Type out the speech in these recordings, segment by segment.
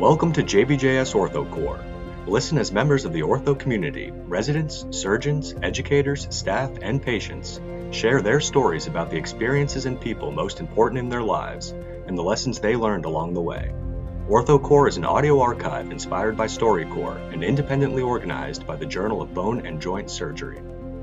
Welcome to JBJS OrthoCore. Listen as members of the ortho community, residents, surgeons, educators, staff, and patients share their stories about the experiences and people most important in their lives and the lessons they learned along the way. OrthoCore is an audio archive inspired by StoryCorps and independently organized by the Journal of Bone and Joint Surgery.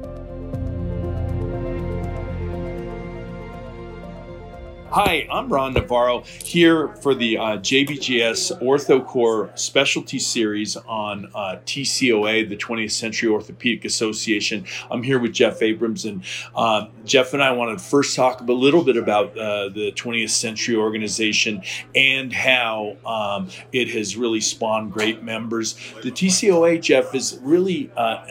Hi, I'm Ron Navarro here for the JBJS OrthoCore Specialty Series on TCOA, the 20th Century Orthopedic Association. I'm here with Jeff Abrams, and Jeff and I want to first talk a little bit about the 20th Century organization and how it has really spawned great members. The TCOA, Jeff, is really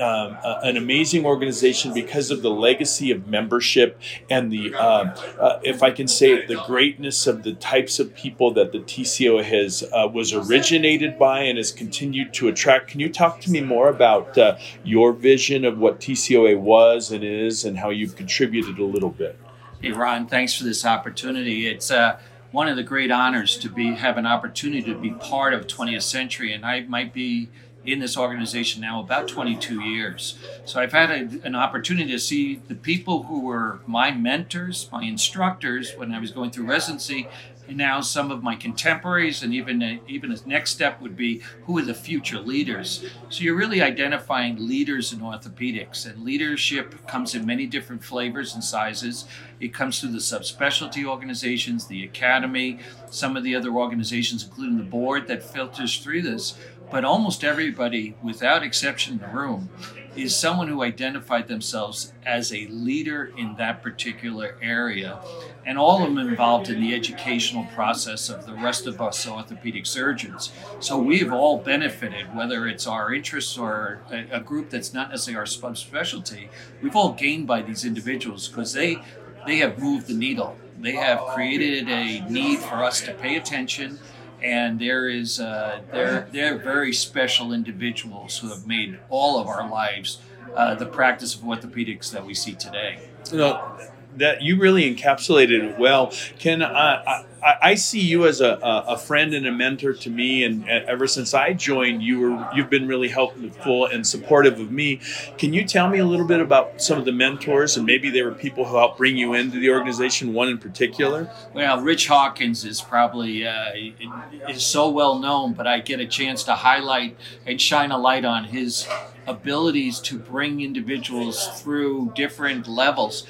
an amazing organization because of the legacy of membership and the, if I can say it, the greatness of the types of people that the TCOA has was originated by and has continued to attract. Can you talk to me more about your vision of what TCOA was and is and how you've contributed a little bit? Hey, Ron, thanks for this opportunity. It's one of the great honors to have an opportunity to be part of 20th Century, and I might be in this organization now about 22 years. So I've had an opportunity to see the people who were my mentors, my instructors when I was going through residency, and now some of my contemporaries, and even a next step would be who are the future leaders. So you're really identifying leaders in orthopedics, and leadership comes in many different flavors and sizes. It comes through the subspecialty organizations, the academy, some of the other organizations, including the board that filters through this. But almost everybody, without exception in the room, is someone who identified themselves as a leader in that particular area. And all of them involved in the educational process of the rest of us orthopedic surgeons. So we've all benefited, whether it's our interests or a group that's not necessarily our subspecialty. We've all gained by these individuals because they have moved the needle. They have created a need for us to pay attention. And they're very special individuals who have made all of our lives the practice of orthopedics that we see today. You know, that you really encapsulated it well. I see you as a friend and a mentor to me, and ever since I joined, you've been really helpful and supportive of me. Can you tell me a little bit about some of the mentors, and maybe there were people who helped bring you into the organization, one in particular? Well, Rich Hawkins is probably is so well known, but I get a chance to highlight and shine a light on his abilities to bring individuals through different levels.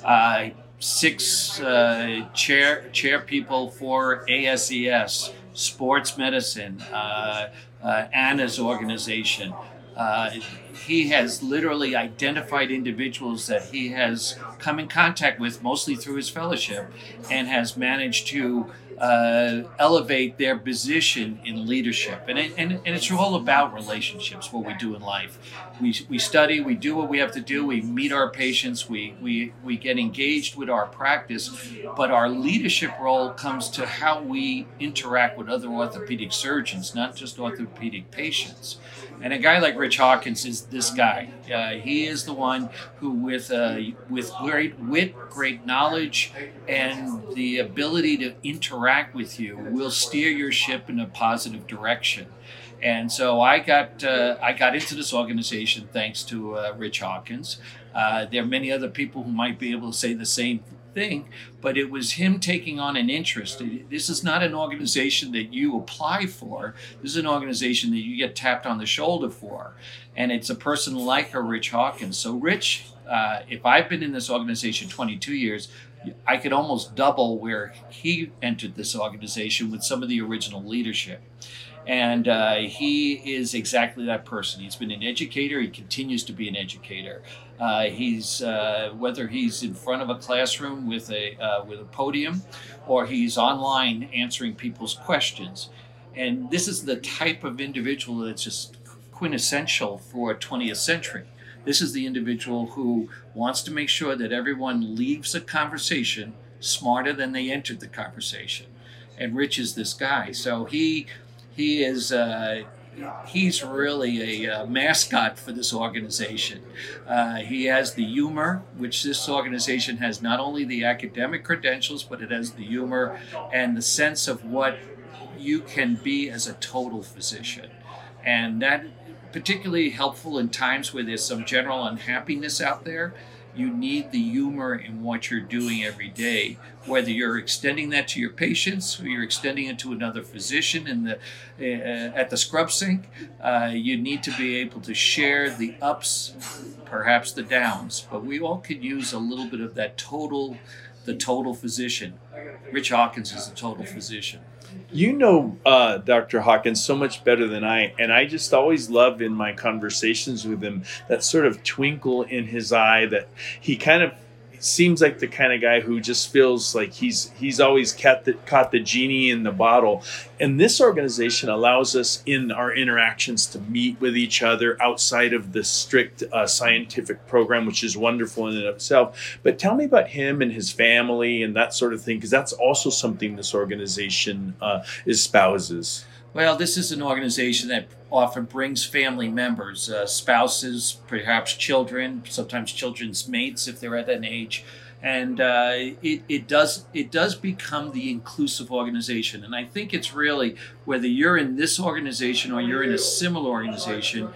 6 chair people for ASES, sports medicine, Anna's organization. He has literally identified individuals that he has come in contact with, mostly through his fellowship, and has managed to elevate their position in leadership. And it's all about relationships, what we do in life. We study, we do what we have to do, we meet our patients, we get engaged with our practice, but our leadership role comes to how we interact with other orthopedic surgeons, not just orthopedic patients. And a guy like Rich Hawkins is this guy. He is the one who, with great wit, great knowledge, and the ability to interact with you, will steer your ship in a positive direction. And so I got into this organization thanks to Rich Hawkins. There are many other people who might be able to say the same thing, but it was him taking on an interest. This is not an organization that you apply for. This is an organization that you get tapped on the shoulder for. And it's a person like a Rich Hawkins. So Rich, if I've been in this organization 22 years, I could almost double where he entered this organization with some of the original leadership. And he is exactly that person. He's been an educator. He continues to be an educator. He's whether he's in front of a classroom with a podium, or he's online answering people's questions. And this is the type of individual that's just quintessential for 20th century. This is the individual who wants to make sure that everyone leaves a conversation smarter than they entered the conversation. And Rich is this guy. So he is he's really a mascot for this organization. He has the humor, which this organization has not only the academic credentials, but it has the humor and the sense of what you can be as a total physician. And that particularly helpful in times where there's some general unhappiness out there. You need the humor in what you're doing every day, whether you're extending that to your patients or you're extending it to another physician in at the scrub sink. You need to be able to share the ups, perhaps the downs, but we all could use a little bit of that the total physician. Rich Hawkins is a total physician. You know Dr. Hawkins so much better than I, and I just always love in my conversations with him that sort of twinkle in his eye, that he kind of seems like the kind of guy who just feels like he's always caught the genie in the bottle. And this organization allows us in our interactions to meet with each other outside of the strict scientific program, which is wonderful in and of itself. But tell me about him and his family and that sort of thing, because that's also something this organization espouses. Well, this is an organization that often brings family members, spouses, perhaps children, sometimes children's mates if they're at that age. And it does become the inclusive organization. And I think it's really, whether you're in this organization or you're in a similar organization,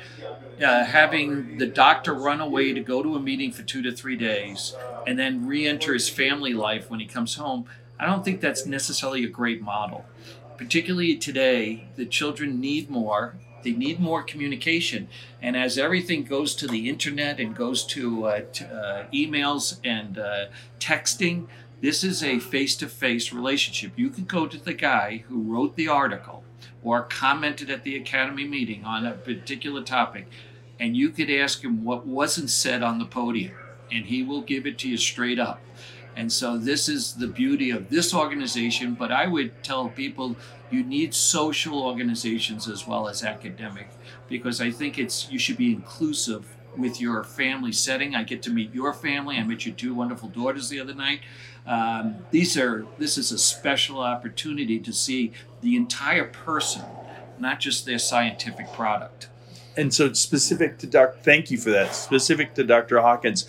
having the doctor run away to go to a meeting for 2 to 3 days and then re-enter his family life when he comes home, I don't think that's necessarily a great model. Particularly today, the children need more. They need more communication. And as everything goes to the internet and goes to emails and texting, this is a face-to-face relationship. You could go to the guy who wrote the article or commented at the Academy meeting on a particular topic, and you could ask him what wasn't said on the podium, and he will give it to you straight up. And so this is the beauty of this organization, but I would tell people you need social organizations as well as academic, because I think you should be inclusive with your family setting. I get to meet your family. I met your 2 wonderful daughters the other night. This is a special opportunity to see the entire person, not just their scientific product. And so specific to thank you for that. Specific to Dr. Hawkins,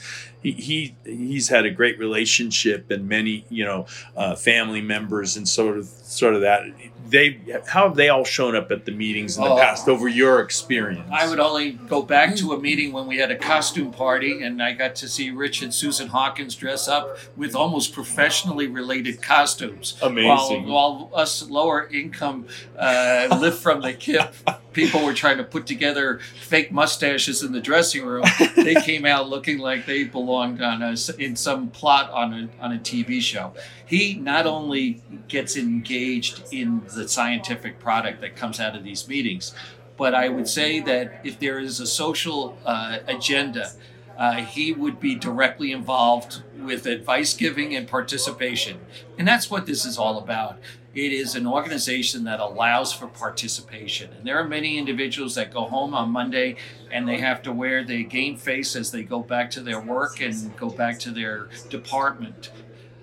he's had a great relationship and many, family members and sort of that. How have they all shown up at the meetings in the past over your experience? I would only go back to a meeting when we had a costume party, and I got to see Rich and Susan Hawkins dress up with almost professionally related costumes. Amazing. While us lower income live from the hip people were trying to put together fake mustaches in the dressing room, they came out looking like they belonged in some plot on a TV show. He not only gets engaged in the scientific product that comes out of these meetings, but I would say that if there is a social agenda, he would be directly involved with advice giving and participation. And that's what this is all about. It is an organization that allows for participation. And there are many individuals that go home on Monday and they have to wear the game face as they go back to their work and go back to their department.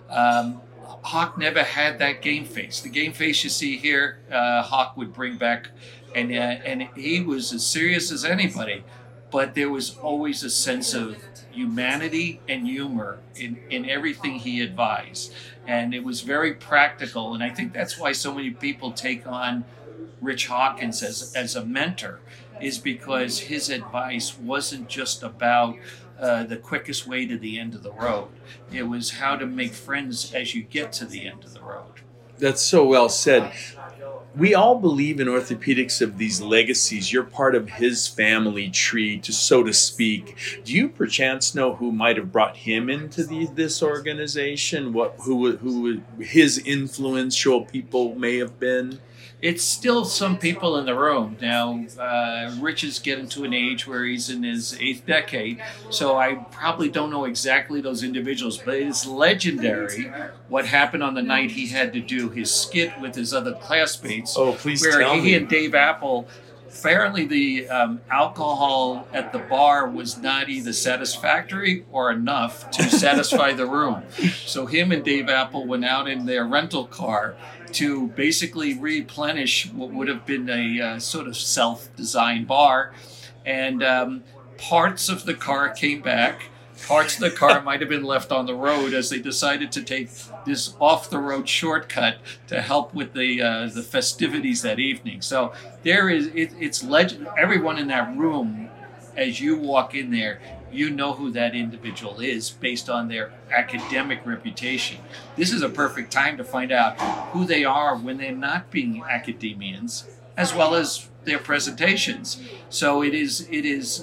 Hawk never had that game face. The game face you see here, Hawk would bring back, and he was as serious as anybody, but there was always a sense of humanity and humor in everything he advised. And it was very practical, and I think that's why so many people take on Rich Hawkins as a mentor, is because his advice wasn't just about the quickest way to the end of the road. It was how to make friends as you get to the end of the road. That's so well said. We all believe in orthopedics of these legacies. You're part of his family tree, so to speak. Do you perchance know who might have brought him into this organization? Who his influential people may have been? It's still some people in the room. Now, Rich is getting to an age where he's in his 8th decade, so I probably don't know exactly those individuals, but it's legendary what happened on the night he had to do his skit with his other classmates. Oh, please where tell me. He and Dave Apple, apparently the alcohol at the bar was not either satisfactory or enough to satisfy the room. So him and Dave Apple went out in their rental car to basically replenish what would have been a sort of self-designed bar. And parts of the car came back. Parts of the car might have been left on the road as they decided to take this off-the-road shortcut to help with the festivities that evening. So it's legend. Everyone in that room, as you walk in there, you know who that individual is based on their academic reputation. This is a perfect time to find out who they are when they're not being academians, as well as their presentations. So it's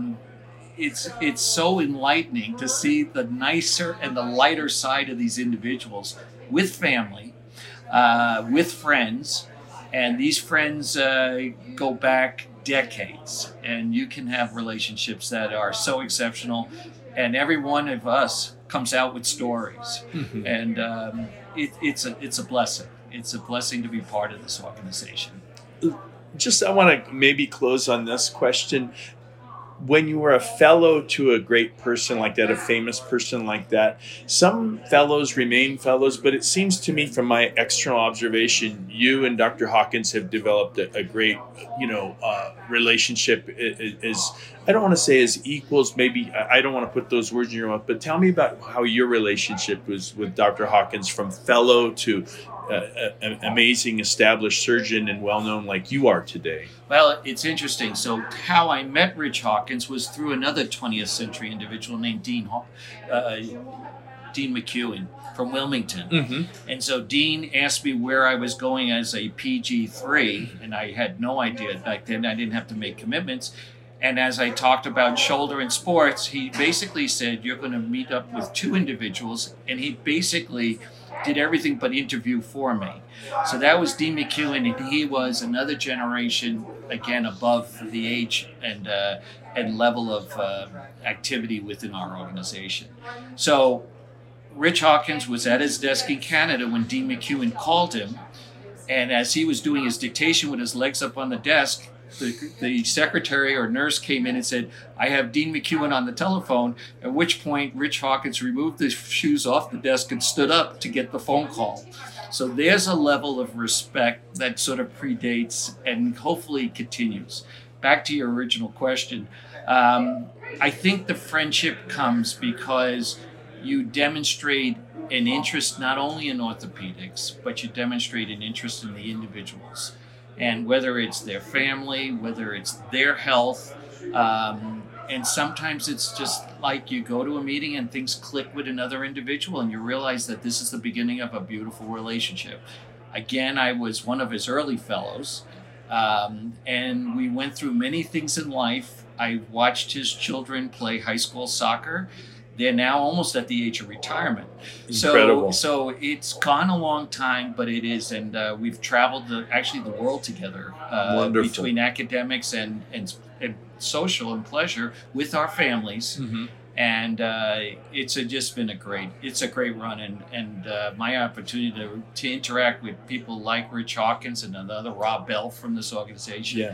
so enlightening to see the nicer and the lighter side of these individuals with family, with friends, and these friends go back decades, and you can have relationships that are so exceptional, and every one of us comes out with stories. Mm-hmm. And it's a blessing. It's a blessing to be part of this organization. I want to maybe close on this question. When you were a fellow to a great person like that, a famous person like that, some fellows remain fellows, but it seems to me from my external observation, you and Dr. Hawkins have developed a great, relationship. Is I don't want to say as equals, maybe I don't want to put those words in your mouth, but tell me about how your relationship was with Dr. Hawkins, from fellow to an amazing established surgeon and well-known like you are today. Well, it's interesting. So how I met Rich Hawkins was through another 20th century individual named Dean McEwen from Wilmington. Mm-hmm. And so Dean asked me where I was going as a PG3, and I had no idea back then. I didn't have to make commitments. And as I talked about shoulder and sports, he basically said, you're going to meet up with two individuals, and he basically did everything but interview for me. So that was Dean McEwen, and he was another generation, again, above the age and level of activity within our organization. So Rich Hawkins was at his desk in Canada when Dean McEwen called him, and as he was doing his dictation with his legs up on the desk, the secretary or nurse came in and said, I have Dean McEwen on the telephone, at which point Rich Hawkins removed his shoes off the desk and stood up to get the phone call. So there's a level of respect that sort of predates and hopefully continues. Back to your original question, I think the friendship comes because you demonstrate an interest not only in orthopedics, but you demonstrate an interest in the individuals. And whether it's their family, whether it's their health, and sometimes it's just like you go to a meeting and things click with another individual and you realize that this is the beginning of a beautiful relationship. Again, I was one of his early fellows, and we went through many things in life. I watched his children play high school soccer. They're now almost at the age of retirement. Incredible. So it's gone a long time, but it is. And we've traveled the world together between academics and social and pleasure with our families. Mm-hmm. And it's just been a great run. And my opportunity to interact with people like Rich Hawkins and another Rob Bell from this organization. Yeah.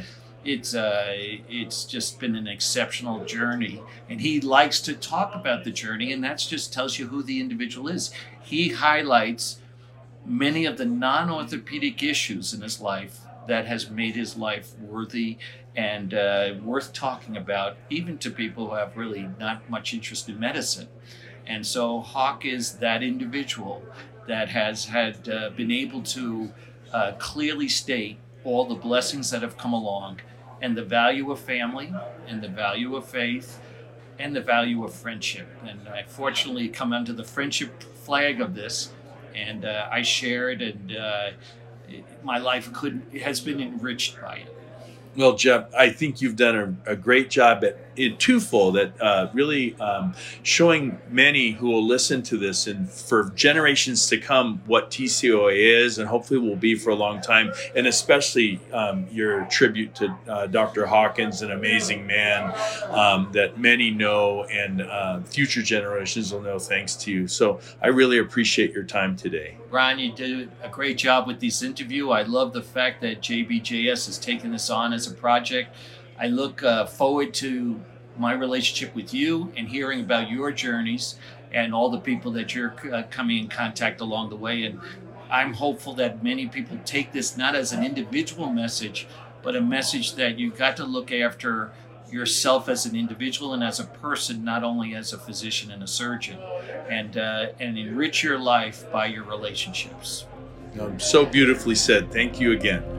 It's just been an exceptional journey, and he likes to talk about the journey, and that just tells you who the individual is. He highlights many of the non-orthopedic issues in his life that has made his life worthy and worth talking about, even to people who have really not much interest in medicine. And so Hawk is that individual that has been able to clearly state all the blessings that have come along, and the value of family, and the value of faith, and the value of friendship. And I fortunately come under the friendship flag of this, and I share it, and my life has been enriched by it. Well, Jeff, I think you've done a great job in twofold at really showing many who will listen to this and for generations to come what TCOA is and hopefully will be for a long time, and especially your tribute to Dr. Hawkins, an amazing man that many know and future generations will know thanks to you. So I really appreciate your time today. Ron, you did a great job with this interview. I love the fact that JBJS has taken this on as a project. I look forward to my relationship with you and hearing about your journeys and all the people that you're coming in contact along the way. And I'm hopeful that many people take this not as an individual message, but a message that you got to look after yourself as an individual and as a person, not only as a physician and a surgeon, and enrich your life by your relationships. So beautifully said. Thank you again.